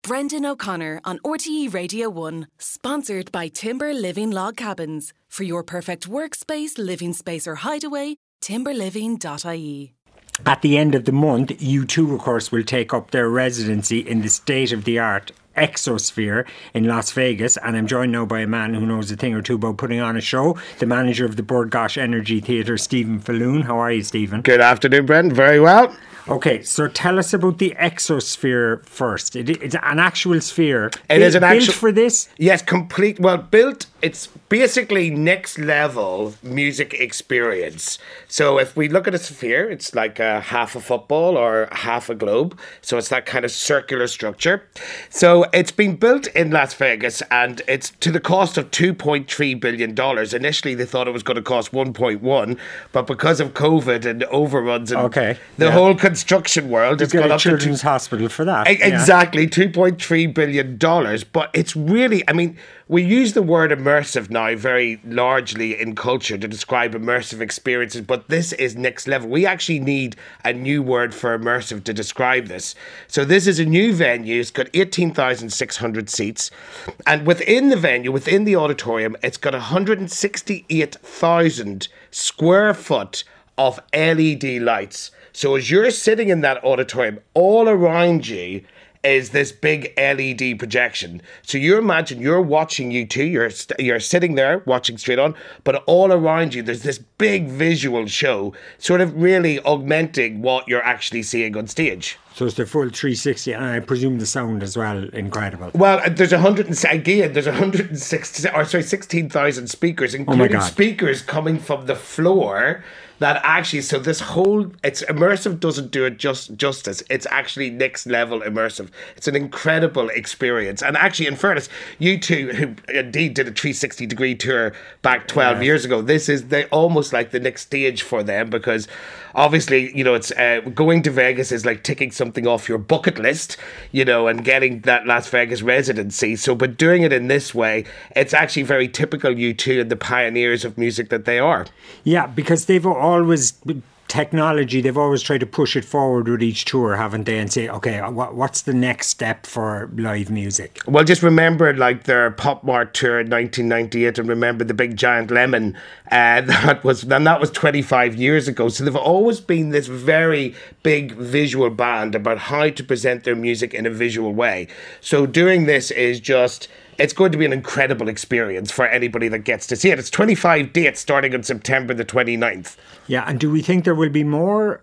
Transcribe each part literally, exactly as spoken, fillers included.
Brendan O'Connor on R T E Radio one, sponsored by Timber Living Log Cabins. For your perfect workspace, living space or hideaway, timber living dot I E. At the end of the month, U two, of course, will take up their residency in the state-of-the-art Exosphere in Las Vegas, and I'm joined now by a man who knows a thing or two about putting on a show, the manager of the Bord Gáis Energy Theatre, Stephen Falloon. How are you, Stephen? Good afternoon, Brendan. Very well. Okay, so tell us about the Exosphere first. It, it's an actual sphere. It built, is an actual built for this? Yes, complete. Well, built. It's basically next level music experience. So if we look at a sphere, it's like a half a football or half a globe. So it's that kind of circular structure. So it's been built in Las Vegas, and it's to the cost of two point three billion dollars. Initially, they thought it was going to cost one point one, but because of COVID and overruns and okay, the yeah. whole construction world, it's gone got a up children's to two, hospital for that. Exactly, yeah. two point three billion dollars. But it's really, I mean, we use the word immersive now very largely in culture to describe immersive experiences, but this is next level. We actually need a new word for immersive to describe this. So this is a new venue. It's got eighteen thousand six hundred seats. And within the venue, within the auditorium, it's got one hundred sixty-eight thousand square foot of L E D lights. So as you're sitting in that auditorium, all around you is this big L E D projection. So you imagine you're watching U two, you're st- you're sitting there watching straight on, but all around you there's this big visual show, sort of really augmenting what you're actually seeing on stage. So it's the full three sixty, and I presume the sound as well, incredible. Well, there's a hundred and again, there's a hundred and sixty, or sorry, sixteen thousand speakers, including oh speakers coming from the floor. That actually, so this whole, it's immersive doesn't do it just justice. It's actually next level immersive. It's an incredible experience. And actually, in fairness, U two, who indeed did a three sixty degree tour back twelve yeah. years ago, this is they almost like the next stage for them, because obviously, you know, it's uh, going to Vegas is like ticking something off your bucket list, you know, and getting that Las Vegas residency. So, but doing it in this way, it's actually very typical U two and the pioneers of music that they are. Yeah, because they've always, technology, they've always tried to push it forward with each tour, haven't they? And say, okay, what, what's the next step for live music? Well, just remember like their Pop Mart tour in nineteen ninety-eight, and remember the Big Giant Lemon. Uh, that was and that was twenty-five years ago. So they've always been this very big visual band about how to present their music in a visual way. So doing this is just... It's going to be an incredible experience for anybody that gets to see it. It's twenty-five dates starting on September the twenty-ninth. Yeah, and do we think there will be more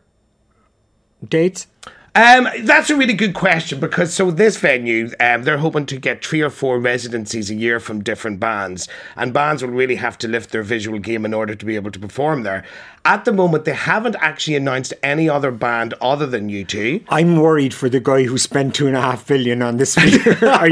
dates? Um, that's a really good question, because so this venue, um, they're hoping to get three or four residencies a year from different bands, and bands will really have to lift their visual game in order to be able to perform there. At the moment, they haven't actually announced any other band other than U two. I'm worried for the guy who spent two and a half billion on this video.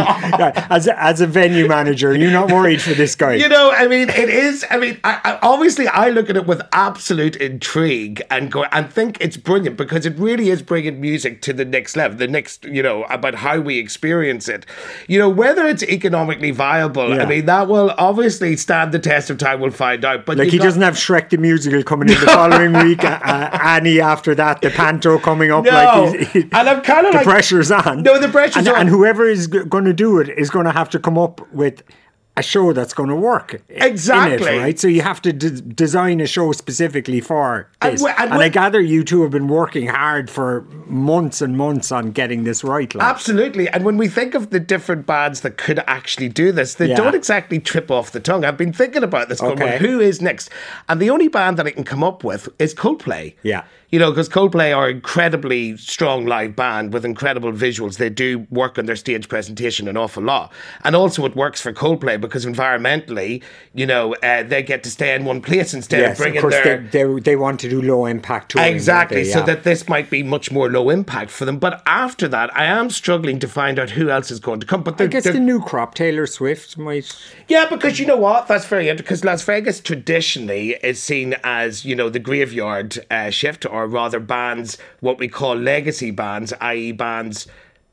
as, a, as a venue manager, you're not worried for this guy? You know, I mean, it is, I mean, I, I, obviously I look at it with absolute intrigue and go and think it's brilliant, because it really is bringing music to the next level, the next, you know, about how we experience it. You know, whether it's economically viable, yeah. I mean, that will obviously stand the test of time, we'll find out. But like he got, doesn't have Shrek the Musical coming in the following week, uh, Annie after that, the Panto coming up. No, like he's, he, and I'm kind of the like... The pressure's on. No, the pressure's and, on. And whoever is g- going to do it is going to have to come up with a show that's going to work. Exactly. In it, right? So you have to d- design a show specifically for this. And, and, and I gather you two have been working hard for months and months on getting this right. Like. Absolutely. And when we think of the different bands that could actually do this, they yeah. don't exactly trip off the tongue. I've been thinking about this. Okay. Going, well, who is next? And the only band that I can come up with is Coldplay. Yeah. You know, because Coldplay are an incredibly strong live band with incredible visuals. They do work on their stage presentation an awful lot. And also it works for Coldplay because environmentally, you know, uh, they get to stay in one place instead yes, of bringing of course their... They, they, they want to do low impact touring. Exactly, they, so yeah. that this might be much more low impact for them. But after that, I am struggling to find out who else is going to come. But I guess the new crop, Taylor Swift, might... Yeah, because you know what? That's very interesting. Because Las Vegas traditionally is seen as, you know, the graveyard uh, shift, or rather bands, what we call legacy bands, that is bands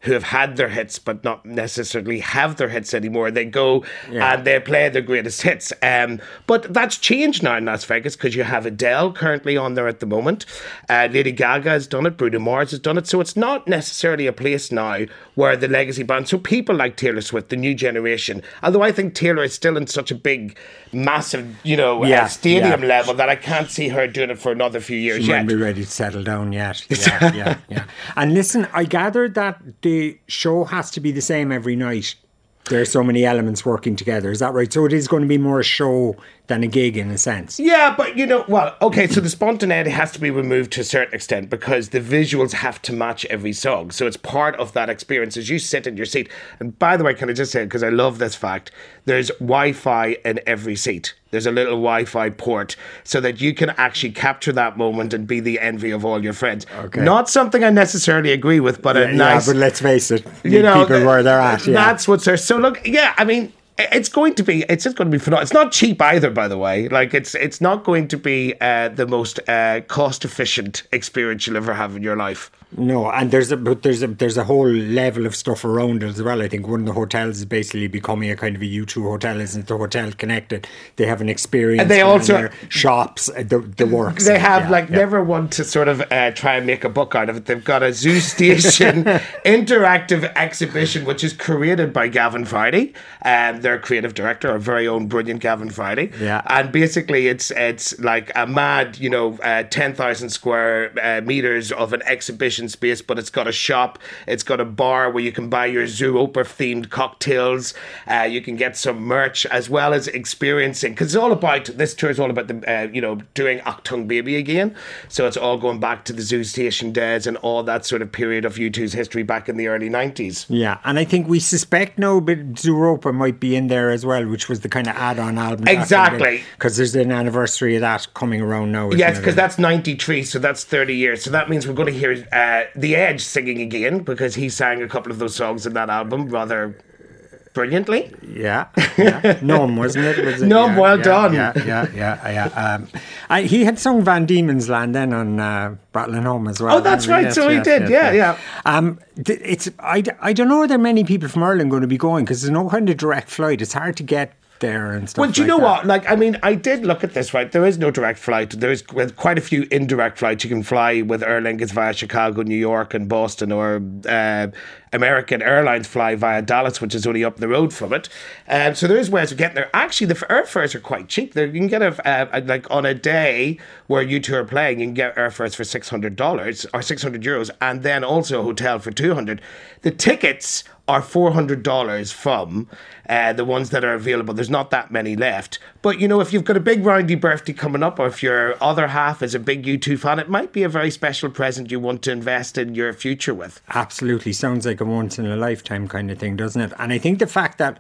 who have had their hits but not necessarily have their hits anymore. They go Yeah. and they play their greatest hits. Um, but that's changed now in Las Vegas because you have Adele currently on there at the moment. Uh, Lady Gaga has done it. Bruno Mars has done it. So it's not necessarily a place now where the legacy band, so people like Taylor Swift, the new generation, although I think Taylor is still in such a big, massive, you know, Yeah, uh, stadium yeah. level that I can't see her doing it for another few years She yet. won't be ready to settle down yet. Yeah, yeah, yeah. And listen, I gathered that the show has to be the same every night. There's so many elements working together. Is that right? So it is going to be more a show than a gig in a sense. Yeah, but you know, well, okay, so the spontaneity has to be removed to a certain extent because the visuals have to match every song. So it's part of that experience as you sit in your seat. And by the way, can I just say, because I love this fact, there's Wi-Fi in every seat. There's a little Wi-Fi port so that you can actually capture that moment and be the envy of all your friends. Okay. Not something I necessarily agree with, but Yeah, a nice... yeah, but let's face it, you know, people where they're at. Yeah. That's what's there. So look, yeah, I mean, it's going to be, it's just going to be phenomenal. It's not cheap either, by the way. Like it's, it's not going to be uh, the most uh, cost-efficient experience you'll ever have in your life. No, and there's a but there's a there's a whole level of stuff around it as well. I think one of the hotels is basically becoming a kind of a U two hotel, isn't the hotel connected? They have an experience, And they and also- their shops, uh, the the works. They have Yeah, like yeah. never want to sort of uh, try and make a buck out of it. They've got a Zoo Station interactive exhibition, which is created by Gavin Friday, um, their creative director, our very own brilliant Gavin Friday. Yeah. And basically, it's it's like a mad, you know, uh, ten thousand square uh, meters of an exhibition space, but it's got a shop, it's got a bar where you can buy your Zooropa themed cocktails, uh, you can get some merch as well as experiencing, because it's all about, this tour is all about the, uh, you know, doing Achtung Baby again. So it's all going back to the Zoo Station days and all that sort of period of U two's history back in the early nineties. Yeah, and I think we suspect now, but Zooropa might be in there as well, which was the kind of add-on album. Exactly. Because there's an anniversary of that coming around now. isn't Yes, it? because that's ninety-three, so that's thirty years. So that means we're going to hear uh, The Edge singing again, because he sang a couple of those songs in that album rather brilliantly. Yeah, yeah. Numb, wasn't it? Was it? Numb, yeah, well yeah, done. Yeah, yeah, yeah, yeah. Um, I, he had sung Van Diemen's Land then on uh, Battling Home as well. Oh, that's Remember? right, Yes, so he yes, did, yes, yeah, yes. yeah. Um, th- it's I, I don't know are there many people from Ireland going to be going, because there's no kind of direct flight. It's hard to get there and stuff. Well, do you like know that. what? Like, I mean, I did look at this, right? There is no direct flight. There's with quite a few indirect flights. You can fly with Aer Lingus via Chicago, New York, and Boston, or uh, American Airlines fly via Dallas, which is only up the road from it. Um, so there is ways of getting there. Actually, the airfares are quite cheap. There, you can get a, uh, like on a day where you two are playing, you can get airfares for six hundred dollars or six hundred euros, and then also a hotel for two hundred. The tickets are four hundred dollars from uh, the ones that are available. There's not that many left. But, you know, if you've got a big roundy birthday coming up, or if your other half is a big U two fan, it might be a very special present you want to invest in your future with. Absolutely. Sounds like a once in a lifetime kind of thing, doesn't it? And I think the fact that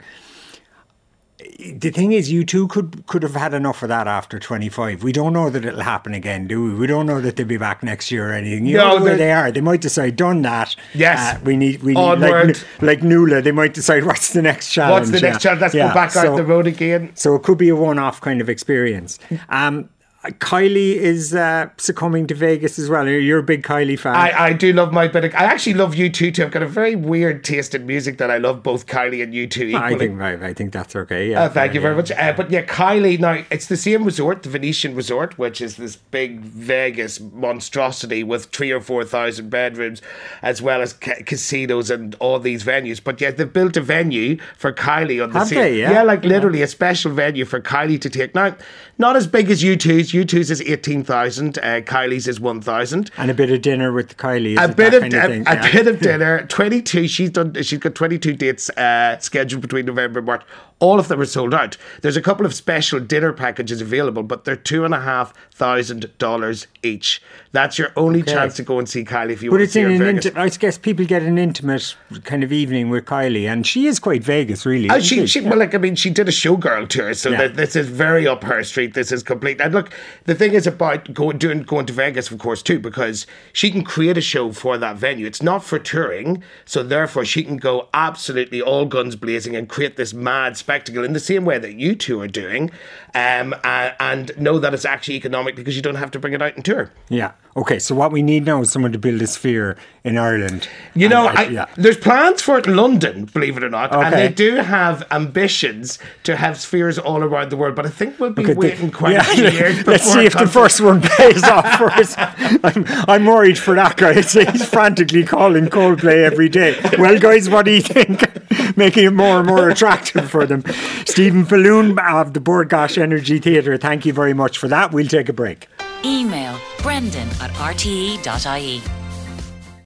the thing is, you two could could have had enough of that after twenty-five. We don't know that it'll happen again, do we? We don't know that they'll be back next year or anything. You No, know the way they're- they are. They might decide, done that. Yes. Uh, we need, we need Onward. like, like Nuala, they might decide, what's the next challenge? What's the next Yeah. challenge? Let's Yeah. go back So- out the road again. So it could be a one-off kind of experience. Um, Kylie is uh, succumbing to Vegas as well. You're a big Kylie fan. I, I do love my bit of, I actually love U two too. I've got a very weird taste in music that I love both Kylie and U two equally. I think I, I think that's okay. Yeah. Uh, thank you Yeah, very much. Uh, but yeah, Kylie, now it's the same resort, the Venetian Resort, which is this big Vegas monstrosity with three or four thousand bedrooms, as well as ca- casinos and all these venues. But yeah, they've built a venue for Kylie on the Have same. they? Yeah. yeah, like literally a special venue for Kylie to take. Now, not as big as U two's. U two's is eighteen thousand. Uh, Kylie's is one thousand. And a bit of dinner with Kylie. A isn't bit that of, kind a, of thing? a Yeah. bit of dinner. Twenty-two. She's done. She's got twenty-two dates uh, scheduled between November and March. All of them are sold out. There's a couple of special dinner packages available, but they're two and a half thousand dollars each. That's your only Okay. chance to go and see Kylie if you But want it's to see in her in an Vegas. inti- I guess people get an intimate kind of evening with Kylie, and she is quite Vegas, really. Uh, isn't she, she, well, like, I mean, she did a showgirl tour, so Yeah. that this is very up her street. This is complete. And look, the thing is about going, doing, going to Vegas, of course, too, because she can create a show for that venue. It's not for touring, so therefore she can go absolutely all guns blazing and create this mad spectacle in the same way that you two are doing, um, and, and know that it's actually economic because you don't have to bring it out and tour. Yeah. Okay, so what we need now is someone to build a sphere in Ireland. You know, and, uh, I, yeah. there's plans for it in London, believe it or not, Okay. and they do have ambitions to have spheres all around the world, but I think we'll be Okay, waiting the- quite yeah, a few years let's before see it if the comes. first one pays off first. I'm, I'm worried for that guy. It's- He's frantically calling Coldplay every day. Well, guys, what do you think? Making it more and more attractive for them. Stephen Falloon of the Bord Gáis Energy Theatre, thank you very much for that. We'll take a break. Email brendan at r t e dot i e.